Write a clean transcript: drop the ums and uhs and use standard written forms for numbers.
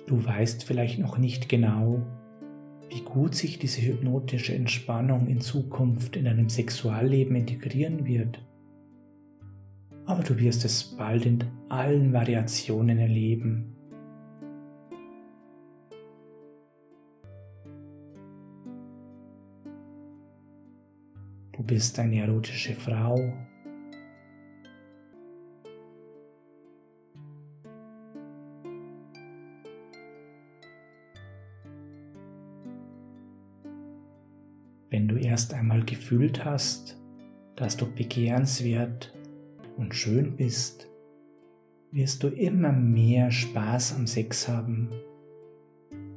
Du weißt vielleicht noch nicht genau, wie gut sich diese hypnotische Entspannung in Zukunft in deinem Sexualleben integrieren wird. Aber du wirst es bald in allen Variationen erleben. Du bist eine erotische Frau. Wenn du erst einmal gefühlt hast, dass du begehrenswert und schön bist, wirst du immer mehr Spaß am Sex haben